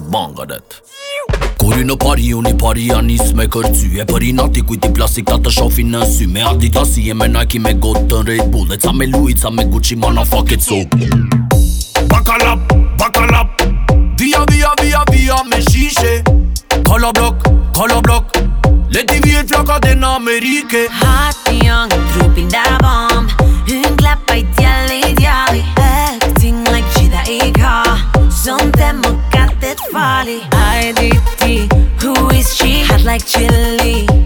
banga det. Kur në pari, unë i pari janis me kërcy. E për i nati kujt i plastik ta të shofi në sy. Me Adidas e me Nike me gotë të Red Bull. E ca me Louis, ca me Gucci, mana fuck it so. Bakalap, bakalap, via via via via me shishe. Koloblock, leti vjet flaka den Amerike. Hot young, trupin da bomb. Hun klappa i djalli. Acting like gjitha i ka. Sonte më katet fali. I-D-T, who is she? Hot like chili.